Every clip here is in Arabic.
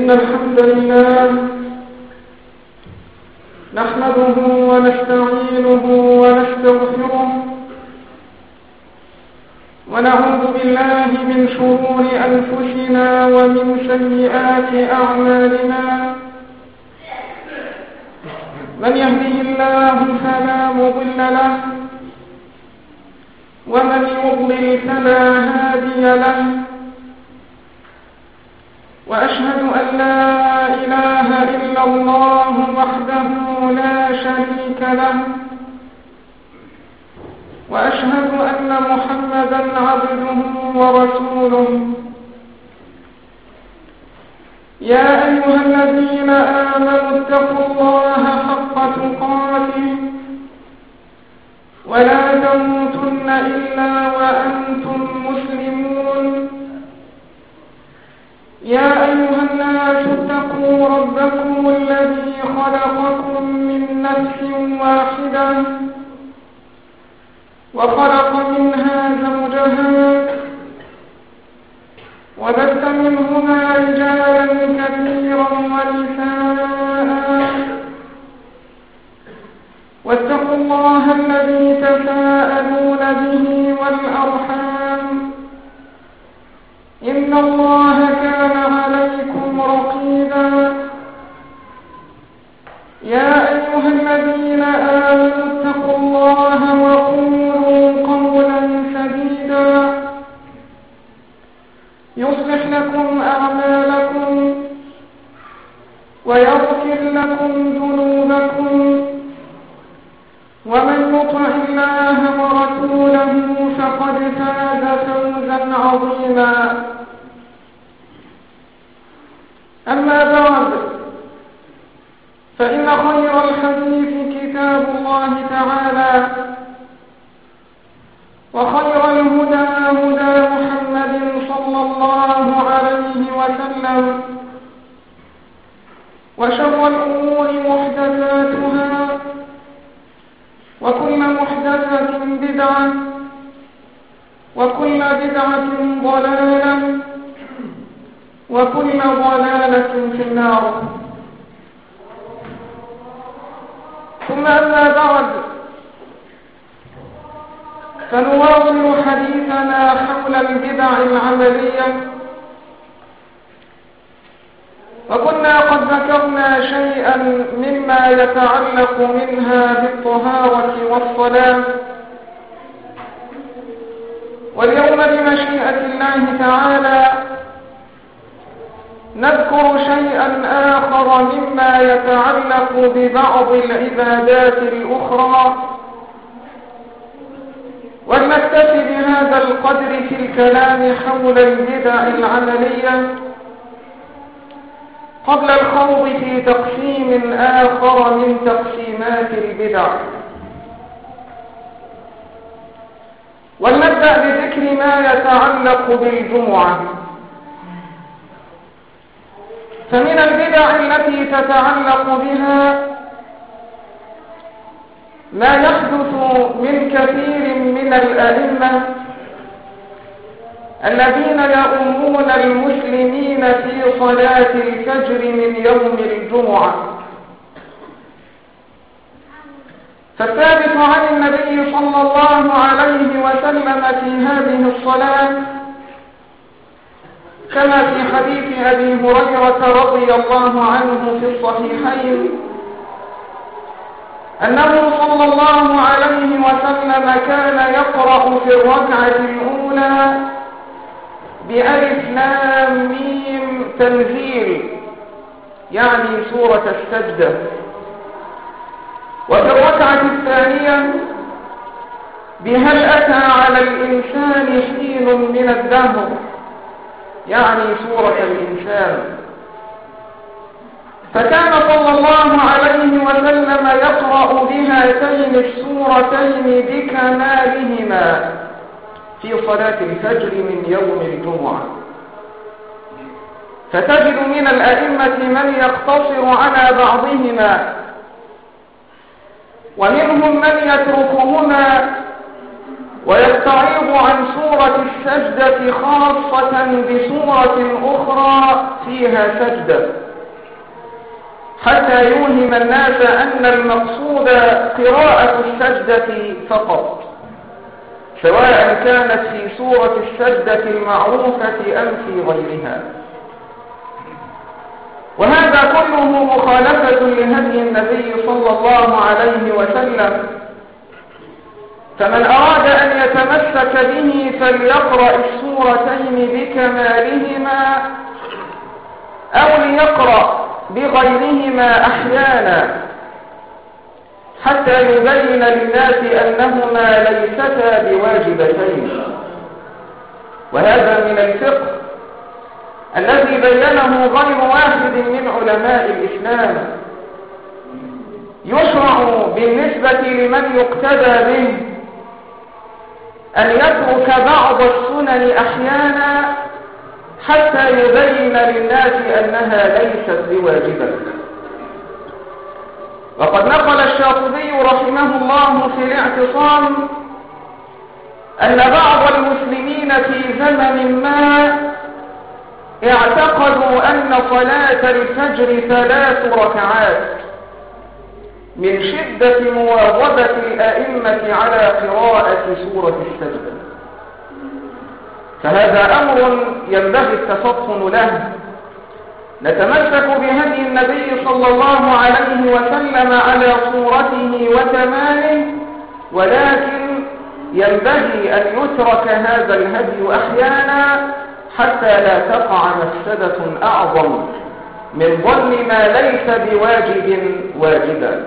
إن الحمد لله نحمده ونستعينه ونستغفره ونعوذ بالله من شرور أنفسنا ومن سيئات أعمالنا. من يهده الله فلا مضل له ومن يضلل فلا هادي له، وأشهد أن لا إله إلا الله وحده لا شريك له، وأشهد أن محمدا عبده ورسوله. يا أيها الذين آمنوا اتقوا الله حق تقاته ولا تموتن إلا وأنتم مسلمون. يا أيها الناس اتقوا ربكم الذي خلقكم من نفس واحدة وخلق منها زوجها وبث منهما رجالا كثيرا ونساء، واتقوا الله الذي تساءلون به والأرحام إن الله كان عليكم رقيبا. يا أيها الذين آمنوا اتقوا الله وقولوا قولا سديدا يصلح لكم أعمالكم ويغفر لكم ذنوبكم، ومن يطع الله ورسوله فقد فاز فوزا عظيما. أما بعد، فإن خير الحديث كتاب الله تعالى، وخير الهدى هدى محمد صلى الله عليه وسلم، وشر الأمور محدثاتها، وكل محدثة بدعة، وكل بدعة ضلالة، وكل ضلالة في النار. ثم أما بعد، فنواصل حديثنا حول البدع العملية، وكنا قد ذكرنا شيئا مما يتعلق منها بالطهارة والصلاة، واليوم بمشيئة الله تعالى نذكر شيئا آخر مما يتعلق ببعض العبادات الأخرى، ولنكتفي بهذا القدر في الكلام حول البدع العملية قبل الخوض في تقسيم آخر من تقسيمات البدع. ولنبدأ بذكر ما يتعلق بالجمعة. فمن البدع التي تتعلق بها ما يحدث من كثير من الأئمة الذين يؤمون المسلمين في صلاة الفجر من يوم الجمعة. فالثابت عن النبي صلى الله عليه وسلم في هذه الصلاة كما في حديث أبي هريرة رضي الله عنه في الصحيحين أنه صلى الله عليه وسلم كان يقرأ في الركعة الأولى بألف لام ميم تنزيل، يعني سورة السجدة، وفي الركعة الثانية بهل أتى على الإنسان حين من الدهر، يعني سورة الإنسان. فكان صلى الله عليه وسلم يقرأ بهاتين السورتين بكمالهما في صلاة الفجر من يوم الجمعة. فتجد من الأئمة من يقتصر على بعضهما، ومنهم من يتركهما ويستعيض عن سورة السجدة خاصة بسورة أخرى فيها سجدة، حتى يوهم الناس أن المقصود قراءة السجدة فقط، سواء كانت في سورة السجدة المعروفة أم في غيرها. وهذا كله مخالفة لهدي النبي صلى الله عليه وسلم، فمن أراد أن يتمسك به فليقرأ السورتين بكمالهما أو ليقرأ بغيرهما أحيانا، حتى يبين للناس أنهما ليستا بواجبتين. وهذا من الفقه الذي بينه غير واحد من علماء الإسلام. يشرع بالنسبة لمن يقتدى به أن يترك بعض السنن أحيانا حتى يبين للناس أنها ليست بواجبة. وقد نقل الشاطبي رحمه الله في الاعتصام أن بعض المسلمين في زمن ما اعتقدوا أن صلاة الفجر 3 ركعات من شدة مواظبة الأئمة على قراءة سورة السجدة، فهذا أمر ينبغي التفطن له. نتمسك بهدي النبي صلى الله عليه وسلم على صورته وكماله، ولكن ينبغي أن يترك هذا الهدي أحيانا حتى لا تقع مفسدة أعظم من ظن ما ليس بواجب واجبا.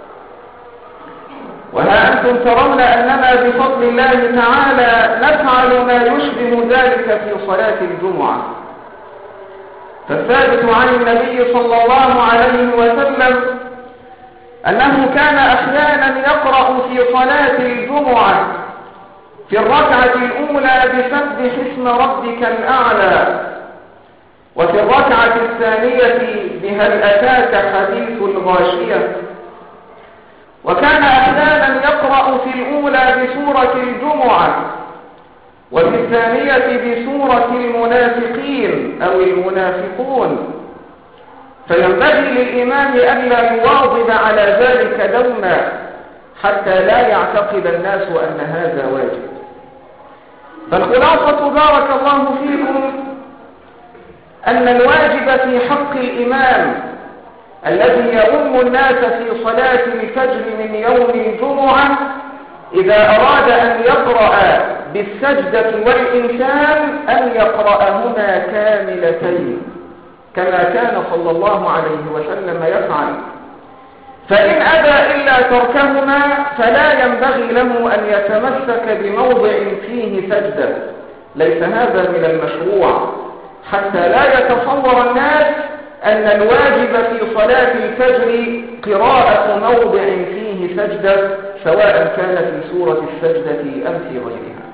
وها أنتم ترون أننا بفضل الله تعالى نفعل ما يشبه ذلك في صلاة الجمعة. فالثابت عن النبي صلى الله عليه وسلم أنه كان أحيانا يقرأ في صلاة الجمعة في الركعة الأولى بسبح اسم ربك الأعلى، وفي الركعة الثانية بهل أتاك حديث الغاشية. وكان أحيانا يقرأ في الأولى بسورة الجمعة، وفي الثانية بسورة المنافقين أو المنافقون. فينبغي للإمام ألا يواظب على ذلك دوما حتى لا يعتقد الناس أن هذا واجب. فالخلاصة بارك الله فيكم أن الواجب في حق الإمام الذي يؤم الناس في صلاة الفجر من يوم الجمعة إذا أراد أن يقرأ بالسجدة والإنسان أن يقرأهما كاملتين كما كان صلى الله عليه وسلم يفعل. فإن أبى إلا تركهما فلا ينبغي له أن يتمسك بموضع فيه سجدة، ليس هذا من المشروع، حتى لا يتصور الناس أن الواجب في صلاة الفجر قراءة موضع فيه سجدة، سواء كان في سورة السجدة أم في غيرها.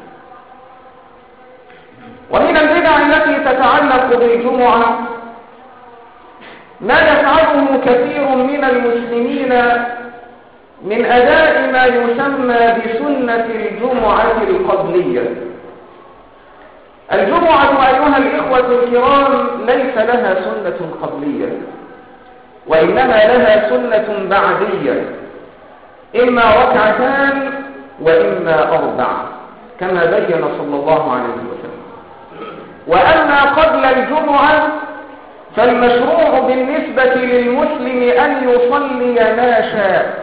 ومن البدع التي تتعلق بالجمعة ما يفعله كثير من المسلمين من أداء ما يسمى بسنة الجمعة القبلية. الجمعة أيها الإخوة الكرام ليس لها سنة قبلية، وإنما لها سنة بعدية، إما ركعتان وإما 4 كما بين صلى الله عليه وسلم. وأما قبل الجمعة فالمشروع بالنسبة للمسلم أن يصلي ما شاء.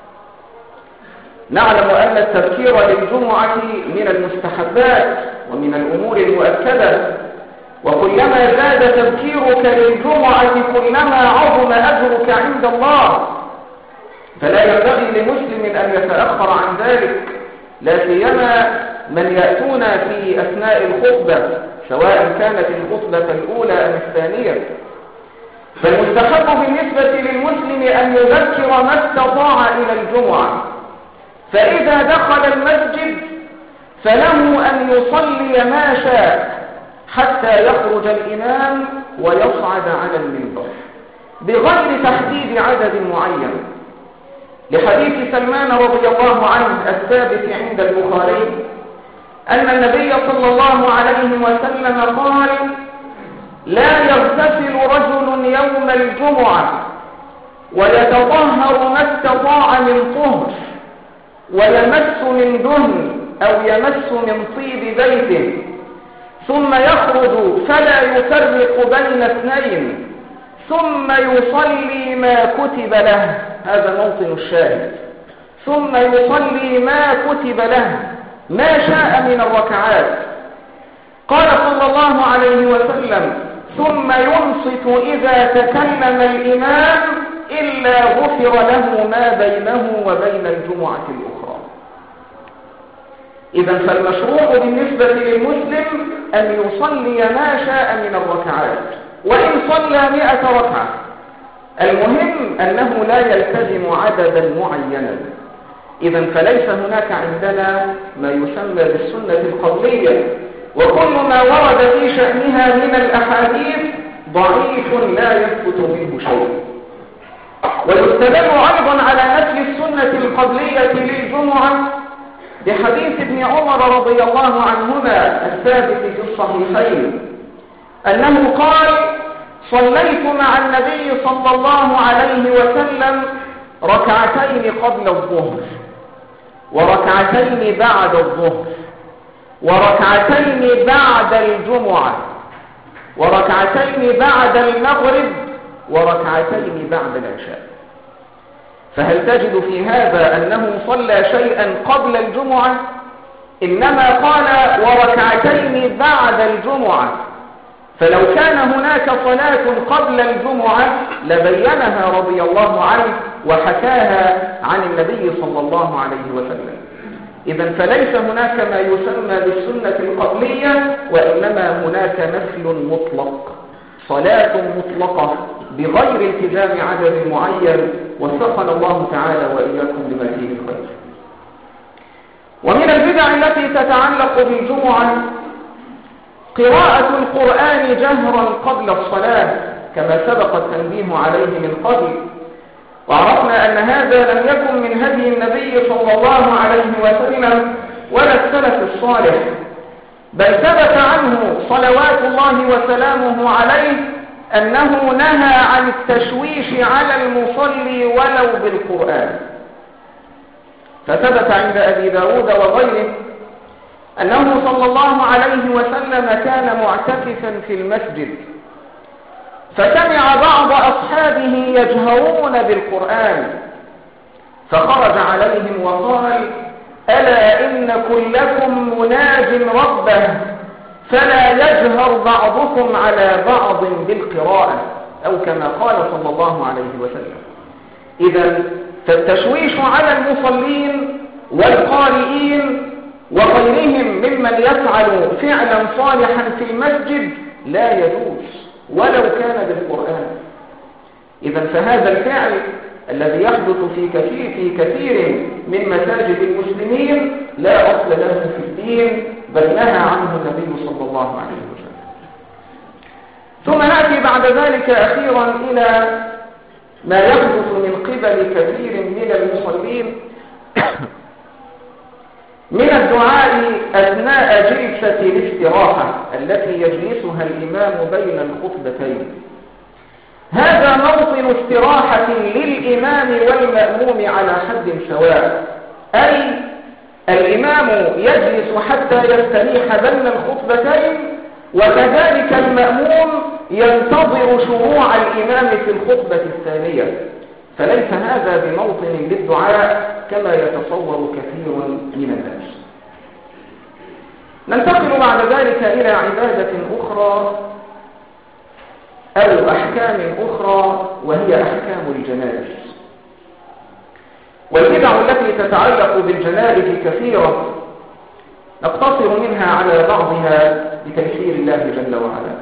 نعلم أن التبكير للجمعة من المستحبات ومن الأمور المؤكدة، وكلما زاد تبكيرك للجمعة كلما عظم أجرك عند الله، فلا ينبغي لمسلم أن يتأخر عن ذلك، لا سيما من يأتون في أثناء الخطبة سواء كانت الخطبة الأولى أم الثانية. فالمستحب بالنسبة للمسلم أن يذكر ما استطاع إلى الجمعة، فإذا دخل المسجد فله أن يصلي ما شاء حتى يخرج الإمام ويصعد على المنبر بغير تحديد عدد معين، لحديث سلمان رضي الله عنه الثابت عند البخاري أن النبي صلى الله عليه وسلم قال: لا يغتسل رجل يوم الجمعة ويتطهر ما استطاع من طهر ويمس من دهن أو يمس من طيب بيته ثم يخرج فلا يفرق بين اثنين ثم يصلي ما كتب له. هذا موطن الشاهد. ثم يصلي ما كتب له ما شاء من الركعات. قال صلى الله عليه وسلم: ثم ينصت إذا تكلم الإمام إلا غفر له ما بينه وبين الجمعة الأخرى. إذن فالمشروع بالنسبة للمسلم أن يصلي ما شاء من الركعات، وإن صلى 100 ركعة، المهم أنه لا يلتزم عددا معينا. إذن فليس هناك عندنا ما يسمى بالسنة القولية، وكل ما ورد في شأنها من الأحاديث ضعيف لا يثبت منه شيء. ويستدل أيضا على نفي السنة القبلية للجمعة بحديث ابن عمر رضي الله عنهما الثابت في الصحيحين أنه قال: صليت مع النبي صلى الله عليه وسلم ركعتين قبل الظهر وركعتين بعد الظهر وركعتين بعد الجمعة وركعتين بعد المغرب وركعتين بعد العشاء. فهل تجد في هذا أنه صلى شيئا قبل الجمعة؟ إنما قال وركعتين بعد الجمعة. فلو كان هناك صلاة قبل الجمعة لبينها رضي الله عنه وحكاها عن النبي صلى الله عليه وسلم. إذن فليس هناك ما يسمى بالسنة القبلية، وإنما هناك نفل مطلق، صلاة مطلقة بغير التزام عدد معين، وفقنا الله تعالى وإياكم بما فيه الخير. ومن البدع التي تتعلق بالجمعة قراءة القرآن جهرا قبل الصلاة كما سبق التنبيه عليه من قبل، وعرفنا أن هذا لم يكن من هدي النبي صلى الله عليه وسلم ولا السلف الصالح، بل ثبت عنه صلوات الله وسلامه عليه أنه نهى عن التشويش على المصلي ولو بالقرآن. فثبت عند أبي داود وغيره أنه صلى الله عليه وسلم كان معتكفا في المسجد، فسمع بعض أصحابه يجهرون بالقرآن، فخرج عليهم وقال: ألا إن كلكم مناج ربه فلا يجهر بعضكم على بعض بالقراءة، أو كما قال صلى الله عليه وسلم. إذن فالتشويش على المصلين والقارئين وغيرهم ممن يفعل فعلا صالحا في المسجد لا يجوز ولو كان بالقرآن. إذن فهذا الفعل الذي يحدث في كثير من مساجد المسلمين لا أصل له في الدين، بل نهى عنه النبي صلى الله عليه وسلم. ثم نأتي بعد ذلك أخيرا إلى ما يحدث من قبل كثير من المصلين من الدعاء أثناء جلسة الاستراحة التي يجلسها الإمام بين الخطبتين. هذا موطن استراحة للإمام والمأموم على حد سواء، أي الإمام يجلس حتى يستريح بين الخطبتين، وكذلك المأموم ينتظر شروع الإمام في الخطبة الثانية. فليس هذا بموطن للدعاء كما يتصور كثير من الناس. ننتقل بعد ذلك إلى عبادة أخرى أو أحكام أخرى، وهي أحكام الجنائز. والبدع التي تتعلق بالجنائز كثيرة، نقتصر منها على بعضها بتيسير الله جل وعلا.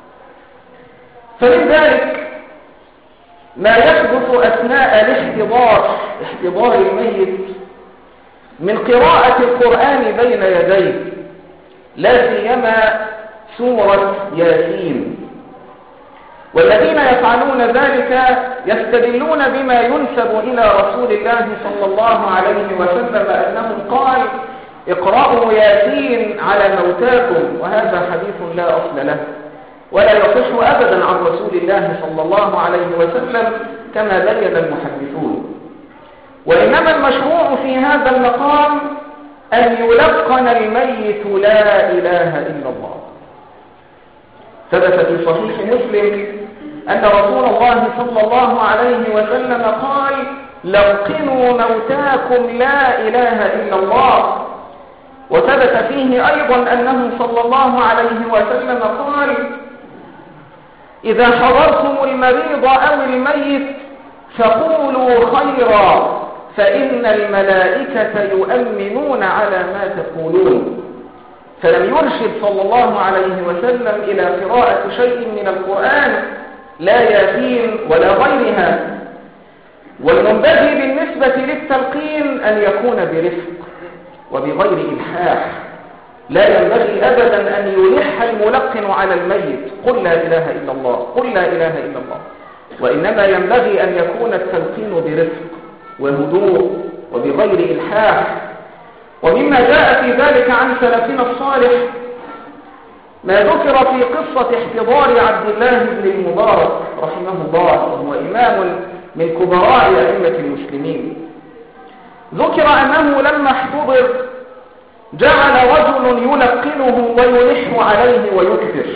فمن ذلك ما يحدث أثناء احتضار الميت من قراءة القرآن بين يديه، لا سيما سورة ياسين. والذين يفعلون ذلك يستدلون بما ينسب إلى رسول الله صلى الله عليه وسلم أنه قال: اقرأوا ياسين على موتاكم، وهذا حديث لا أصل له ولا يصح أبدا عن رسول الله صلى الله عليه وسلم كما بين المحدثون. وإنما المشروع في هذا المقام أن يلقن الميت لا إله إلا الله. ثبت في صحيح مسلم أن رسول الله صلى الله عليه وسلم قال: لقنوا موتاكم لا إله إلا الله. وثبت فيه أيضا أنه صلى الله عليه وسلم قال: إذا حضرتم المريض أو الميت فقولوا خيرا، فإن الملائكة يؤمنون على ما تقولون. فلم يرشد صلى الله عليه وسلم إلى قراءة شيء من القرآن، لا ياسين ولا غيرها. والمنبغي بالنسبة للتلقين أن يكون برفق وبغير إلحاح. لا ينبغي أبدا أن يلح الملقن على الميت: قل لا إله إلا الله، قل لا إله إلا الله. وإنما ينبغي أن يكون التلقين برفق وهدوء وبغير إلحاح. ومما جاء في ذلك عن سلفنا الصالح ما ذكر في قصة احتضار عبد الله بن المبارك رحمه الله، وهو إمام من كبراء أئمة المسلمين. ذكر أنه لما احتضر جعل رجل يلقنه ويلح عليه ويكثر،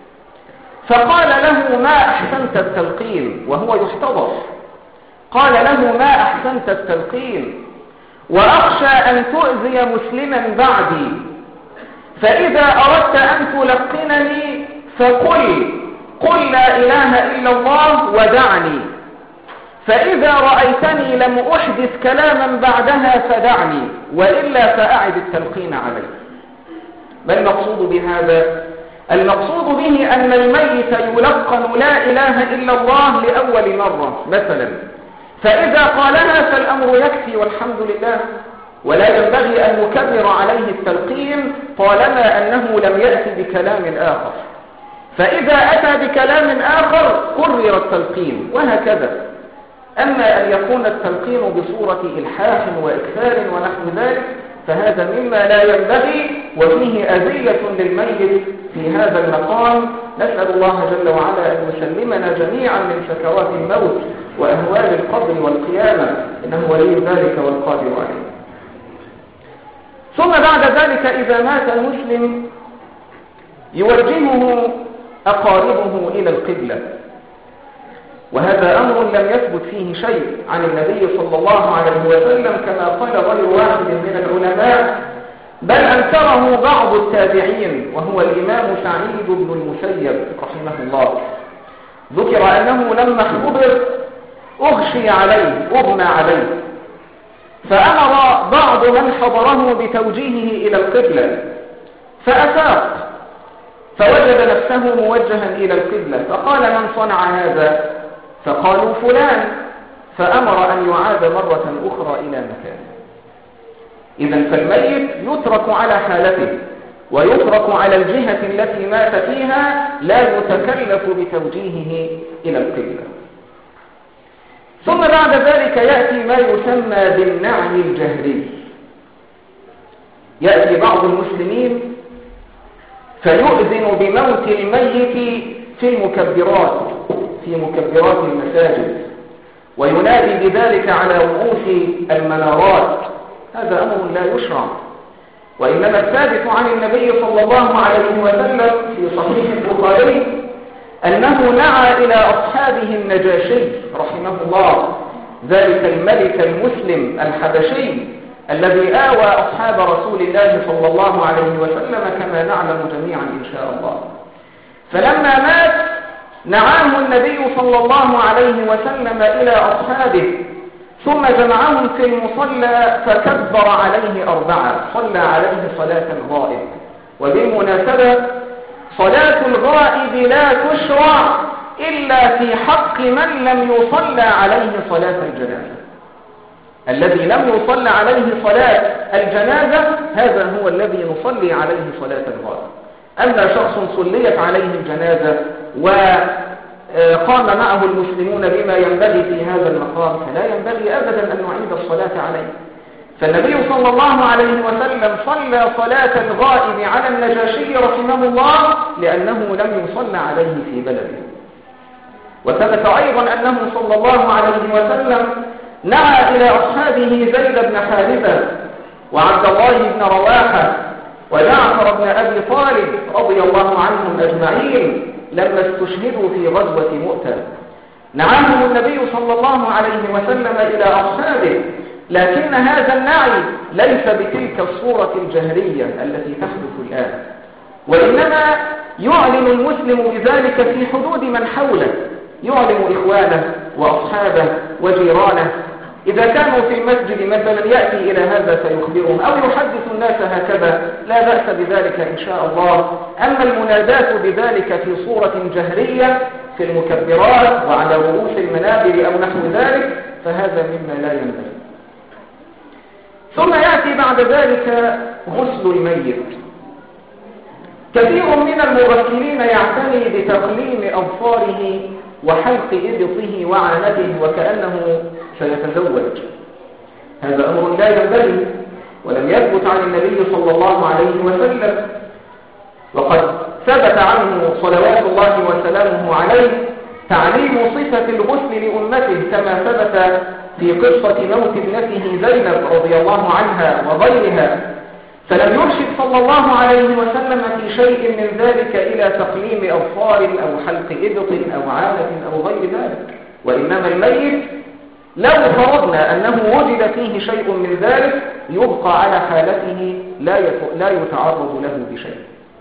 فقال له: ما أحسنت التلقين، وهو يحتضر. قال له: ما أحسنت التلقين، وأخشى أن تؤذي مسلما بعدي، فإذا أردت أن تلقنني فقل: قل لا إله إلا الله ودعني، فإذا رأيتني لم أحدث كلاما بعدها فدعني، وإلا فأعد التلقين علي. ما المقصود بهذا؟ المقصود به أن الميت يلقن لا إله إلا الله لأول مرة مثلا، فإذا قالها فالأمر يكفي والحمد لله، ولا ينبغي أن نكرر عليه التلقين طالما أنه لم يأتي بكلام آخر. فإذا أتى بكلام آخر كرر التلقين، وهكذا. أما أن يكون التلقين بصورة إلحاح وإكثار ونحو ذلك فهذا مما لا ينبغي، وفيه أذية للميت في هذا المقام. نسأل الله جل وعلا أن يسلمنا جميعا من سكرات الموت وأهوال القبر والقيامة، إنه ولي ذلك والقادر عليه. ثم بعد ذلك إذا مات المسلم يوجهه أقاربه إلى القبلة، وهذا أمر لم يثبت فيه شيء عن النبي صلى الله عليه وسلم كما قال غير واحد من العلماء، بل أنكره بعض التابعين وهو الإمام سعيد بن المسيب رحمه الله. ذكر أنه لما احتضر أغشي عليه، أغمى عليه، فأمر بعض من حضره بتوجيهه إلى القبلة، فأفاق فوجد نفسه موجها إلى القبلة، فقال: من صنع هذا؟ فقالوا: فلان. فأمر أن يعاد مرة أخرى إلى مكانه. إذن فالميت يترك على حالته ويترك على الجهة التي مات فيها، لا يتكلف بتوجيهه إلى القبلة. ثم بعد ذلك يأتي ما يسمى بالنعي الجهري. يأتي بعض المسلمين فيؤذن بموت الميت في مكبرات المساجد، وينادي بذلك على رؤوس المنارات. هذا أمر لا يشرع، وإنما الثابت عن النبي صلى الله عليه وسلم في صحيح البخاري أنه نعى إلى أصحابه النجاشي رحمه الله، ذلك الملك المسلم الحبشي الذي آوى أصحاب رسول الله صلى الله عليه وسلم كما نعلم جميعا إن شاء الله. فلما مات نعاه النبي صلى الله عليه وسلم إلى أصحابه، ثم جمعهم في المصلى فكبر عليه 4، صلى عليه صلاة الغائب. وبالمناسبة صلاة الغائب لا تشرع إلا في حق من لم يصلى عليه صلاة الجنازة. الذي لم يصلى عليه صلاة الجنازة هذا هو الذي نصلي عليه صلاة الغائب. أما شخص صليت عليه الجنازة وقام معه المسلمون بما ينبغي في هذا المقام، فلا ينبغي أبدا أن نعيد الصلاة عليه. فالنبي صلى الله عليه وسلم صلى صلاة الغائب على النجاشي رحمه الله لأنه لم يصلى عليه في بلده. وثبت أيضا أنه صلى الله عليه وسلم نعى إلى أصحابه زيد بن حارثة وعبد الله بن رواحة وجعفر بن أبي طالب رضي الله عنهم أجمعين لما استشهدوا في غزوة مؤتة. نعاهم النبي صلى الله عليه وسلم إلى أصحابه، لكن هذا النعي ليس بتلك الصورة الجهرية التي تحدث الآن، وإنما يعلن المسلم بذلك في حدود من حوله، يعلم إخوانه وأصحابه وجيرانه. إذا كانوا في المسجد مثلا يأتي إلى هذا فيخبرهم أو يحدث الناس هكذا، لا بأس بذلك إن شاء الله. أما المنادات بذلك في صورة جهرية في المكبرات وعلى رؤوس المنابر أو نحو ذلك فهذا مما لا ينبغي. ثم يأتي بعد ذلك غسل الميت. كثير من المغسلين يعتني بتقليم أظفاره وحلق إبطه وعانته وكأنه سيتزوج. هذا أمر لا ينبغي ولم يثبت عن النبي صلى الله عليه وسلم، وقد ثبت عنه صلوات الله وسلامه عليه تعليم صفة الغسل لأمته كما ثبت في قصة موت ابنته زينب رضي الله عنها وغيرها. فلم يرشد صلى الله عليه وسلم في شيء من ذلك إلى تقليم أظفار أو حلق إبط أو عانة أو غير ذلك، وإنما الميت لو فرضنا أنه وجد فيه شيء من ذلك يبقى على حالته لا يتعرض له بشيء.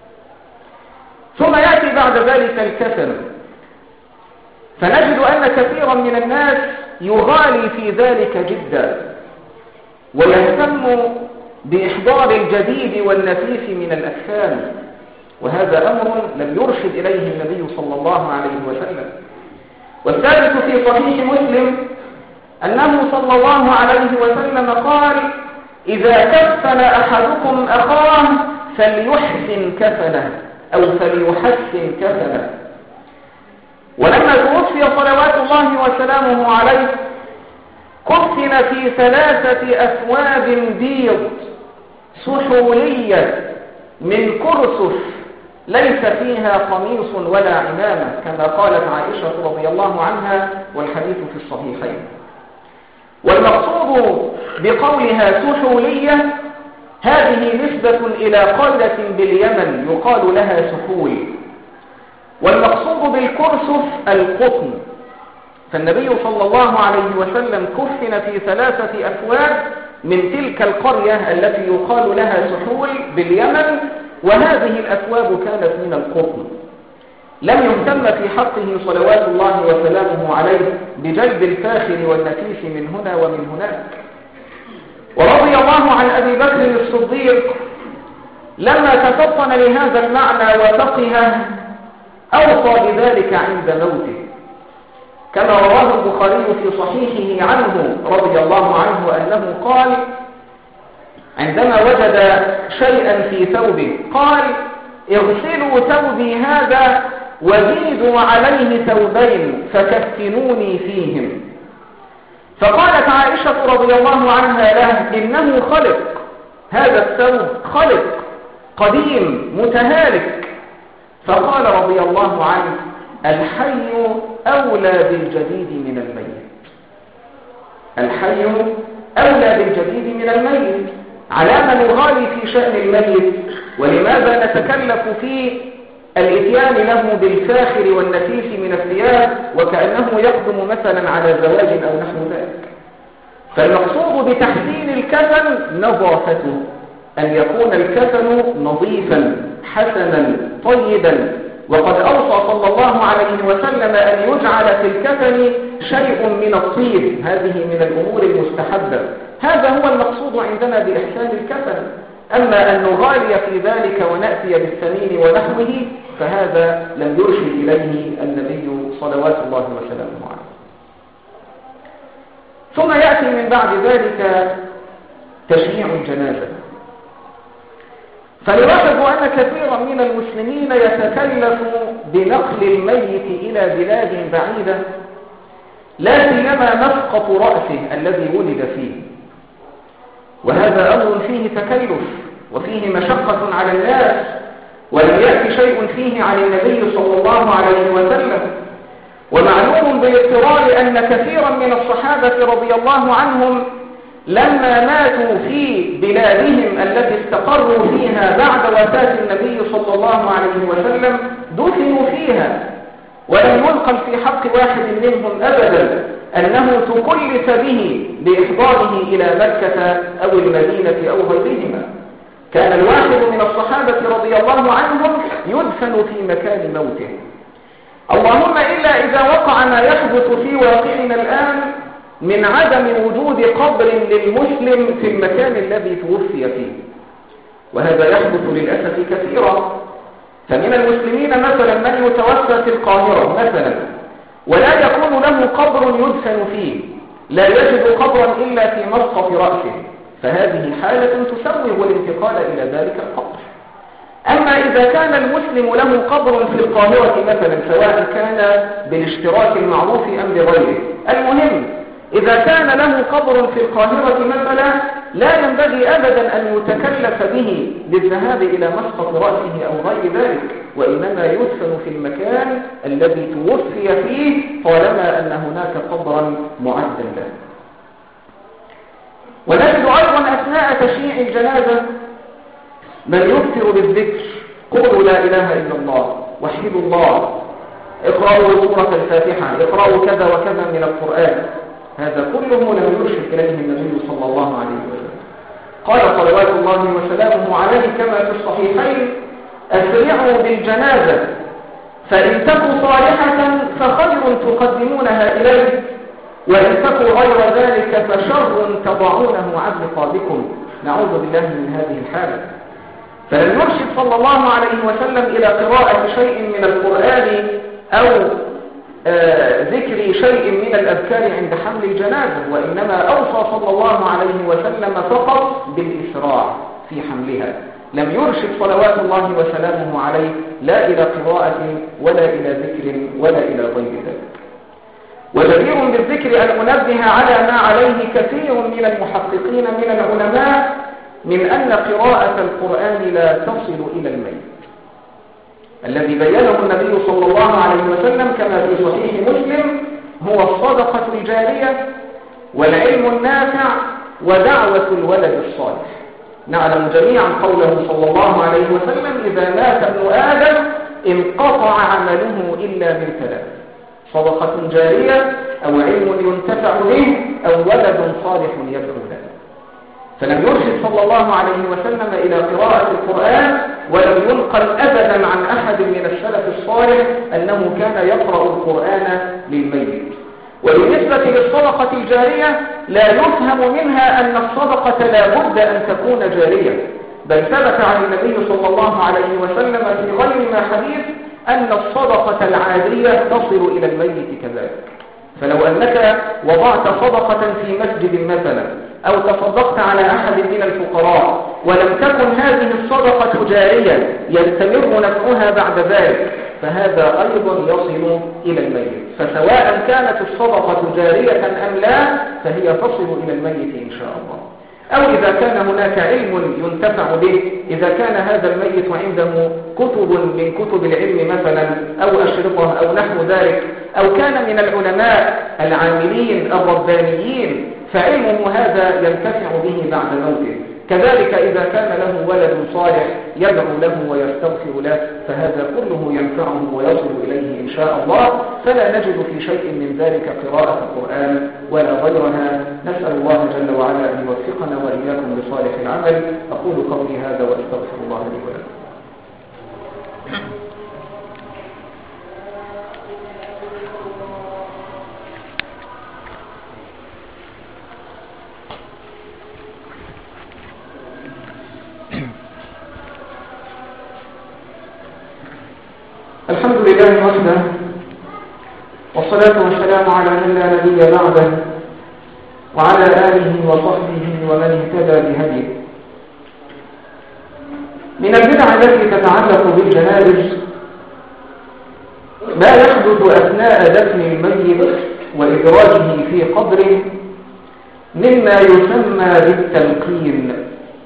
ثم يأتي بعد ذلك الكفن، فنجد أن كثيرا من الناس يغالي في ذلك جدا ويهتم بإحضار الجديد والنفيس من الأكفان، وهذا أمر لم يرشد إليه النبي صلى الله عليه وسلم. والثالث في صحيح مسلم أنه صلى الله عليه وسلم قال: إذا كفن أحدكم أخاه فليحسن كفنه أو فليحسن كفنه. ولما توفي صلوات الله وسلامه عليه كفن في 3 أثواب بيض سحولية من كرسف ليس فيها قميص ولا عمامة كما قالت عائشة رضي الله عنها، والحديث في الصحيحين. والمقصود بقولها سحولية هذه نسبة إلى قرية باليمن يقال لها سحول، والمقصود بالكرسف القطن. فالنبي صلى الله عليه وسلم كفن في 3 أثواب من تلك القرية التي يقال لها سحول باليمن، وهذه الأثواب كانت من القطن. لم يهتم في حقه صلوات الله وسلامه عليه بجلب الفاخر والنفيس من هنا ومن هناك. ورضي الله عن أبي بكر الصديق لما تفطن لهذا المعنى وفقه أوصى بذلك عند موته، كما رواه البخاري في صحيحه عنه رضي الله عنه أنه قال عندما وجد شيئا في ثوبه قال: اغسلوا ثوبي هذا وزيدوا عليه ثوبين فكفنوني فيهم. فقالت عائشة رضي الله عنها له: إنه خلق، هذا الثوب خلق قديم متهالك. فقال رضي الله عنه: الحي أولى بالجديد من الميت. الحي أولى بالجديد من الميت. على ما نغالي في شأن الميت، ولماذا نتكلف في الإتيان له بالفاخر والنفيس من الثياب وكأنه يقدم مثلا على زواج أو نحو ذلك؟ فالمقصود بتحسين الكفن نظافته، أن يكون الكفن نظيفا حسنا طيبا. وقد أوصى صلى الله عليه وسلم أن يجعل في الكفن شيء من الطيب، هذه من الأمور المستحبة. هذا هو المقصود عندنا بإحسان الكفن. أما أن نغالي في ذلك ونأتي بالثمين ونحوه فهذا لم يرشد إليه النبي صلوات الله وسلامه عليه. ثم يأتي من بعد ذلك تشييع الجنازة. فنلاحظ أن كثيرا من المسلمين يتكلف بنقل الميت إلى بلاد بعيدة، لا سيما مسقط رأسه الذي ولد فيه. وهذا أمر فيه تكلف وفيه مشقة على الناس، ولم يأتي شيء فيه عن النبي صلى الله عليه وسلم. ومعلوم بالاضطرار أن كثيرا من الصحابة رضي الله عنهم لما ماتوا في بلادهم التي استقروا فيها بعد وفاة النبي صلى الله عليه وسلم دفنوا فيها، ولم ينقل في حق واحد منهم أبدا أنه تكلف به بإحضاره إلى مكة أو المدينة أو غيرهما. كان الواحد من الصحابة رضي الله عنهم يدفن في مكان موته. اللهم إلا إذا وقع ما يحدث في واقعنا الآن من عدم وجود قبر للمسلم في المكان الذي توفي فيه، وهذا يحدث للأسف كثيرا. فمن المسلمين مثلا من يتوفى في القاهرة مثلا ولا يكون له قبر يدفن فيه، لا يجد قبرا إلا في مسقط رأسه، فهذه حالة تسوغ الانتقال إلى ذلك القبر. أما إذا كان المسلم له قبر في القاهرة مثلا سواء كان بالاشتراك المعروف أم بغيره، المهم إذا كان له قبر في القاهرة مثلا لا ينبغي أبدا أن يتكلف به للذهاب إلى مسقط رأسه أو غير ذلك، وإنما يدفن في المكان الذي توفي فيه طالما أن هناك قبرا معدا له. ونجد أيضا أثناء تشييع الجنازة من يكثر بالذكر: قولوا لا إله إلا الله، وحدوا الله، اقرأوا سورة الفاتحة، اقرأوا كذا وكذا من القرآن. هذا كله لم يرشد إليه النبي صلى الله عليه وسلم. قال صلوات الله وسلامه عليه كما في الصحيحين: أسرعوا بالجنازة فإن تكن صالحة فخير تقدمونها إليه، وإن تكن غير ذلك فشر تضعونه عن رقابكم. نعوذ بالله من هذه الحالة. فلم يرشد صلى الله عليه وسلم إلى قراءة شيء من القرآن أو ذكر شيء من الأذكار عند حمل الجنازة، وإنما أوصى صلى الله عليه وسلم فقط بالإسراع في حملها. لم يرشد صلوات الله وسلامه عليه لا إلى قراءة ولا إلى ذكر ولا إلى غير ذلك. وجدير بالذكر أن ننبه على ما عليه كثير من المحققين من العلماء من أن قراءة القرآن لا تصل إلى الميت، الذي بينه النبي صلى الله عليه وسلم كما في صحيح مسلم هو الصدقة الجارية والعلم النافع ودعوة الولد الصالح. نعلم جميعا قوله صلى الله عليه وسلم: إذا مات ابن آدم انقطع عمله إلا من ثلاث: صدقة جارية أو علم ينتفع به أو ولد صالح يدعو له. فلم يرشد صلى الله عليه وسلم إلى قراءة القرآن، ولم ينقل أبدا عن أحد من السلف الصالح أنه كان يقرأ القرآن للميت. وبالنسبة للصدقة الجارية لا يفهم منها أن الصدقة لا بد أن تكون جارية، بل ثبت عن النبي صلى الله عليه وسلم في غير ما حديث أن الصدقة العادية تصل إلى الميت كذلك. فلو أنك وضعت صدقة في مسجد مثلا أو تصدقت على أحد من الفقراء ولم تكن هذه الصدقة جارية يستمر نفعها بعد ذلك، فهذا أيضا يصل إلى الميت. فسواء كانت الصدقة جارية أم لا فهي تصل إلى الميت إن شاء الله. أو إذا كان هناك علم ينتفع به، إذا كان هذا الميت عنده كتب من كتب العلم مثلا أو أشرطة أو نحو ذلك، أو كان من العلماء العاملين الربانيين فعلمه هذا ينتفع به بعد موته. كذلك إذا كان له ولد صالح يدعو له ويستغفر له، فهذا كله ينفعه ويصل إليه إن شاء الله. فلا نجد في شيء من ذلك قراءة القرآن ولا غيرها. نسأل الله جل وعلا أن يوفقنا وإياكم لصالح العمل. أقول قولي هذا وأستغفر الله لي ولكم. الحمد لله وحده، والصلاة والسلام على من لا نبي بعده، وعلى آله وصحبه ومن اهتدى بهديه. من البدع التي تتعلق بالجنائز ما يحدث أثناء دفن الميت وإدراجه في قبره مما يسمى بالتلقين.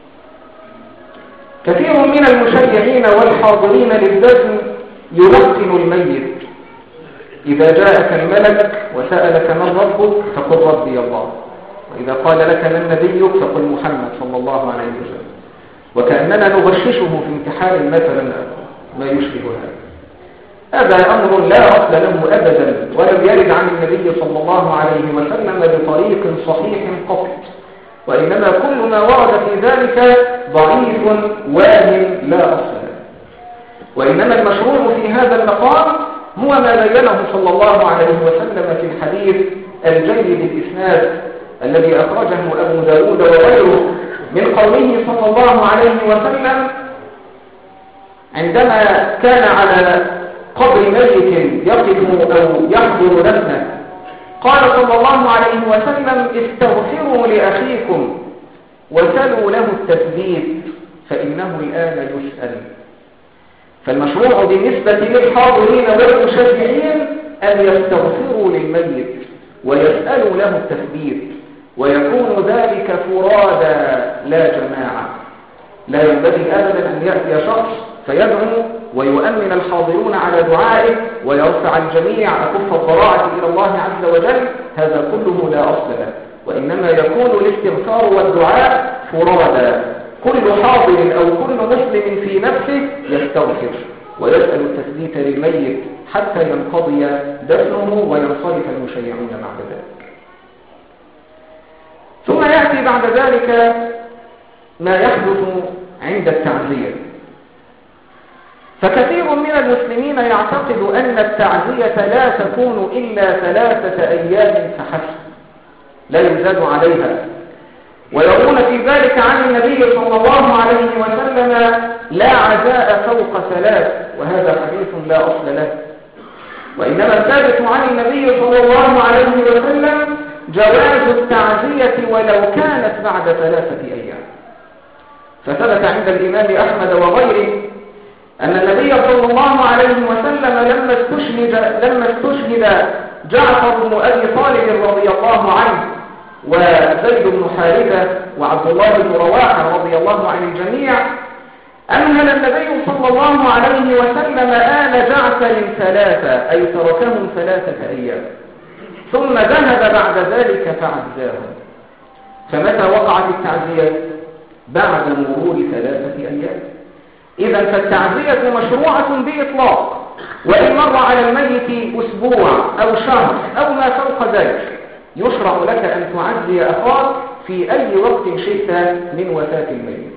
كثير من المشيعين والحاضرين للدفن يلقن الميت: إذا جاءك الملك وسألك من ربك فقل ربي الله، وإذا قال لك من نبيك فقل محمد صلى الله عليه وسلم، وكأننا نغششه في امتحان مثلا ما يشبه هذا أمر لا أصل له أبدا، ولم يرد عن النبي صلى الله عليه وسلم بطريق صحيح قط، وإنما كل ما ورد في ذلك ضعيف واهم لا أصل له. وإنما المشروع في هذا المقام هو ما بينه صلى الله عليه وسلم في الحديث الجيد الإسناد الذي أخرجه أبو داود وغيره من قوله صلى الله عليه وسلم عندما كان على قبر ميت يقف أو يحضر دفنه، قال صلى الله عليه وسلم: استغفروا لأخيكم وسلوا له التثبيت فإنه الآن يسأل. فالمشروع بالنسبة للحاضرين والمشجعين أن يستغفروا للميت ويسألوا له التثبيت، ويكون ذلك فرادى لا جماعة. لا ينبغي أبدا أن يأتي شخص فيدعو ويؤمن الحاضرون على دعائه ويرفع الجميع أكف الضراعة إلى الله عز وجل، هذا كله لا أصل له، وإنما يكون الاستغفار والدعاء فرادى، كل حاضر أو كل مسلم في نفسه يستغفر ويسأل التثبيت للميت حتى ينقضي دفنه وينصرف المشيعون بعد ذلك. ثم يأتي بعد ذلك ما يحدث عند التعزية. فكثير من المسلمين يعتقد أن التعزية لا تكون إلا 3 أيام فحسب، لا يزاد عليها، ويقول في ذلك عن النبي صلى الله عليه وسلم: لا عزاء فوق 3، وهذا حديث لا أصل له. وإنما الثابت عن النبي صلى الله عليه وسلم جواز التعزية ولو كانت بعد 3 أيام. فثبت عند الإمام أحمد وغيره أن النبي صلى الله عليه وسلم لما استشهد جعفر بن أبي طالب رضي الله عنه وزيد بن حارثة وعبد الله بن رواحة رضي الله عن الجميع، أمهل النبي صلى الله عليه وسلم آل جعفر 3، أي تركهم 3 أيام، ثم ذهب بعد ذلك فعزاهم. فمتى وقعت التعزية؟ بعد مرور 3 أيام. إذا فالتعزية مشروعة بإطلاق، وإن مر على الميت أسبوع أو شهر أو ما فوق ذلك يشرع لك أن تعزي أخاك في أي وقت شئت من وفاة الميت.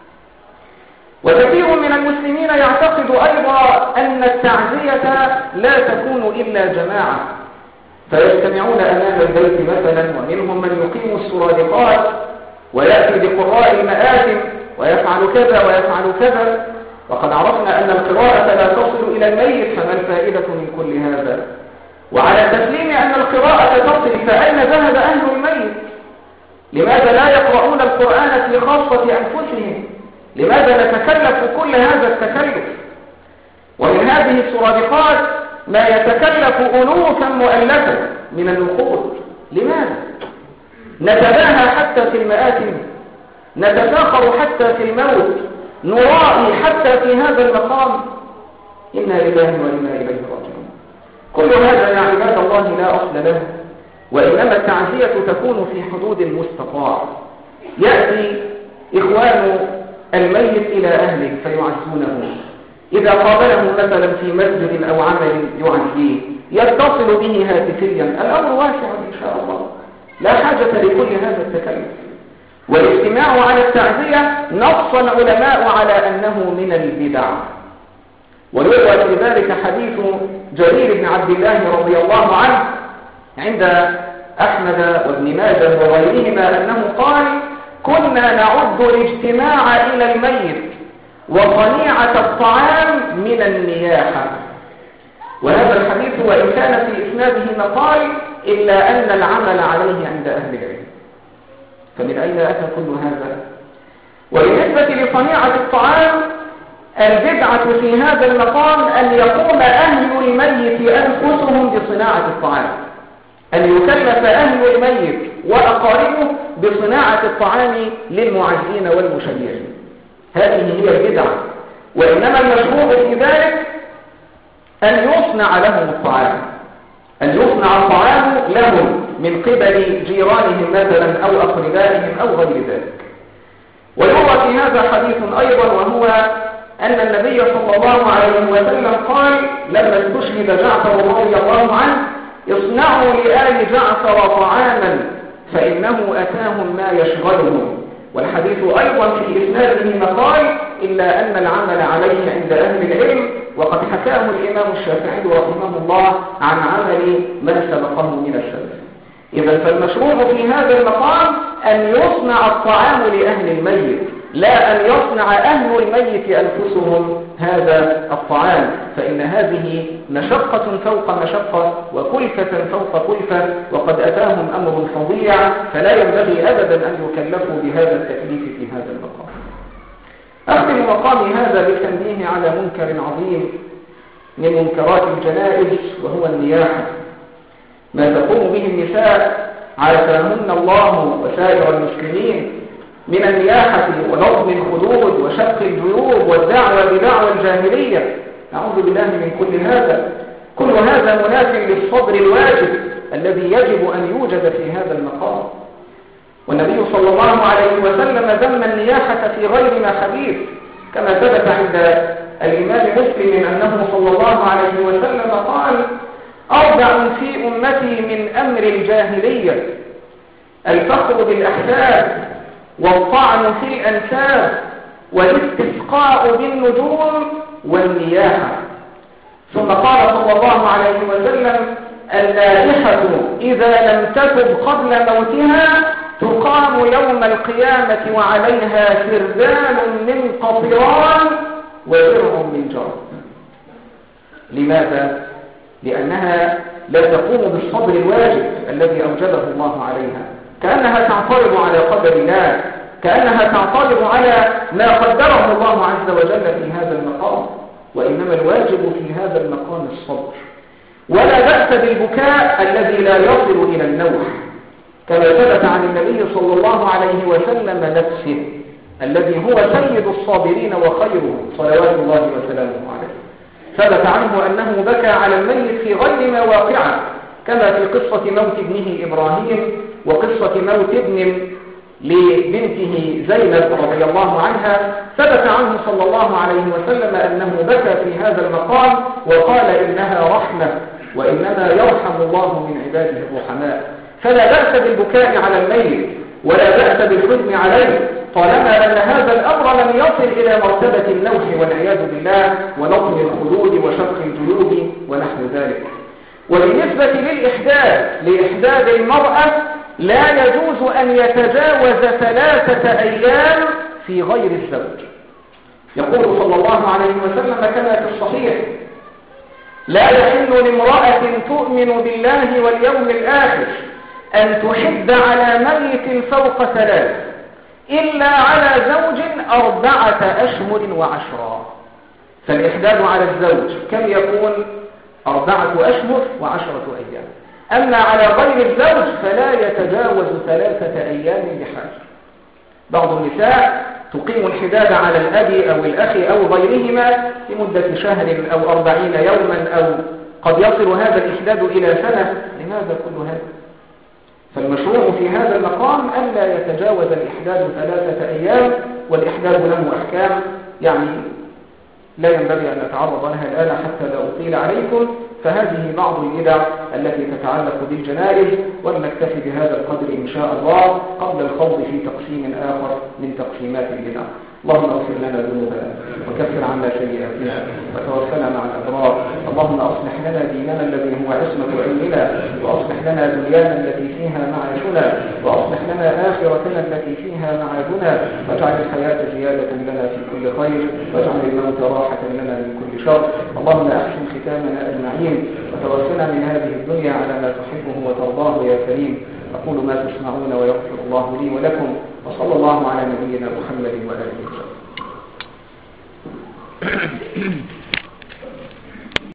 وكثير من المسلمين يعتقد أيضا أن التعزية لا تكون إلا جماعة، فيجتمعون أمام البيت مثلا، ومنهم من يقيم السرادقات ويأتي بقراء المآتم ويفعل كذا ويفعل كذا، وقد عرفنا أن القراءة لا تصل إلى الميت، فما الفائدة من كل هذا؟ وعلى تسليم أن القراءة تصل، فأين ذهب أهل الميت؟ لماذا لا يقرؤون القرآن في خاصة أنفسهم؟ لماذا نتكلف كل هذا التكلف؟ ومن هذه السرادقات ما يتكلف ألوفا مؤلفة من النقود. لماذا؟ نتباهى حتى في المآتم، نتفاخر حتى في الموت، نرائي حتى في هذا المقام. إنا لله وإنا إليه راجعون. كل هذا يا عباد الله لا أصل له، وإنما التعزية تكون في حدود المستطاع. يأتي إخوان الميت إلى أهله فيعزونه، إذا قابله مثلا في مسجد أو عمل يعزيه، يتصل به هاتفيا، الأمر واسع إن شاء الله، لا حاجة لكل هذا التكلف. والاجتماع على التعزية نص العلماء على أنه من البدع. ويروى في ذلك حديث جرير بن عبد الله رضي الله عنه عند أحمد وابن ماجه وغيرهما أنه قال: كنا نعد الاجتماع إلى الميت وصنيعة الطعام من النياحة. وهذا الحديث وإن كان في إسناده مقال إلا أن العمل عليه عند أهل العلم. فمن أين أتى كل هذا؟ وبالنسبة لصنيعة الطعام، البدعة في هذا المقام أن يقوم أهل الميت أنفسهم بصناعة الطعام، أن يكلف أهل الميت وأقاربه بصناعة الطعام للمعزين والمشيعين. هذه هي البدعة، وإنما المشروع في ذلك أن يصنع لهم الطعام، أن يصنع الطعام لهم من قبل جيرانهم مثلا أو أقربائهم أو غير ذلك. ويروى في هذا حديث أيضا، وهو أن النبي صلى الله عليه وسلم قال لما استشهد جعفر رضي الله عنه: اصنعوا لآل جعفر طعاما فإنه أتاهم ما يشغلهم. والحديث أيضا في إسناده مقال إلا أن العمل عليه عند أهل العلم، وقد حكاه الإمام الشافعي رحمه الله عن عمل من سبقه من السلف. إذا فالمشروع في هذا المقام أن يصنع الطعام لأهل الميت، لا أن يصنع أهل الميت أنفسهم هذا الطعام، فإن هذه مشقة فوق مشقة وكلفة فوق كلفة، وقد أتاهم أمر فظيع، فلا ينبغي أبدا أن يكلفوا بهذا التكليف في هذا المقام. أختم مقامي هذا بالتنبيه على منكر عظيم من منكرات الجنائز، وهو النياحة. ما تقوم به النساء عافاهن الله وسائر المسلمين من النياحة ونظم الخدود وشق الجيوب والدعوة بدعوى الجاهلية، نعوذ بالله من كل هذا. كل هذا مناف للصبر الواجب الذي يجب أن يوجد في هذا المقام. والنبي صلى الله عليه وسلم ذم النياحة في غير ما حديث، كما ثبت عند الإمام مسلم أنه صلى الله عليه وسلم قال: 4 في أمتي من أمر الجاهلية: الفخر بالأحساب، والطعن في الأنساب، والاستسقاء بالنجوم، والنياحة. ثم قال صلى الله عليه وسلم: النائحة إذا لم تتب قبل موتها تقام يوم القيامة وعليها سردان من قطران ودرع من جرب. لماذا؟ لأنها لا تقوم بالصبر الواجب الذي أوجبه الله عليها، كأنها تعترض على قدر الله، كأنها تعترض على ما قدره الله عز وجل في هذا المقام. وإنما الواجب في هذا المقام الصبر، ولا بأس بالبكاء الذي لا يصل إلى النوح، كما ثبت عن النبي صلى الله عليه وسلم نفسه الذي هو سيد الصابرين وخيرهم صلوات الله وسلامه عليه. ثبت عنه أنه بكى على الميت في غير مواقعه، كما في قصة موت ابنه إبراهيم وقصة موت ابن لبنته زينب رضي الله عنها. ثبت عنه صلى الله عليه وسلم أنه بكى في هذا المقام وقال: إنها رحمة، وإنما يرحم الله من عباده الرحماء. فلا بأس بالبكاء على الميت، ولا بأس بالحزن عليه، طالما أن هذا الأمر لم يصل إلى مرتبة النوح والعياذ بالله ونظم الخدود وشق الجيوب ونحو ذلك. وبالنسبة لإحداد المرأة لا يجوز أن يتجاوز 3 أيام في غير الزوج. يقول صلى الله عليه وسلم كما في الصحيح: لا يحل لامرأة تؤمن بالله واليوم الآخر أن تحد على ميت فوق 3 إلا على زوج 4 أشهر و10. فالإحداد على الزوج كم يكون؟ 4 أشهر و10 أيام. أما على غير الزوج فلا يتجاوز 3 أيام بحال. بعض النساء تقيم الحداد على الأب أو الأخ أو غيرهما لمدة شهر أو 40 يوما، أو قد يصل هذا الإحداد إلى سنة. لماذا كل هذا؟ فالمشروع في هذا المقام ألا يتجاوز الإحداد 3 أيام، والإحداد له أحكام يعني لا ينبغي أن نتعرض لها الآن حتى لا أطيل عليكم. فهذه بعض البدع التي تتعلق بالجنائز، ولنكتفي بهذا القدر إن شاء الله قبل الخوض في تقسيم آخر من تقسيمات البدع. اللهم اغفر لنا ذنوبنا وكفر عنا سيئاتنا وتوفنا مع الأبرار. اللهم أصلح لنا ديننا الذي هو عصمة علمنا، وأصلح لنا دنيانا التي فيها معاشنا، وأصلح لنا آخرتنا التي فيها معادنا، واجعل الحياة زيادة لنا في كل خير، واجعل الموت راحة لنا من كل شر. اللهم أحسن ختامنا أجمعين، وتوفنا من هذه الدنيا على ما تحبه وترضاه يا كريم. أقول ما تسمعون ويغفر الله لي ولكم، وصلى الله على نبينا محمد وآله وسلم.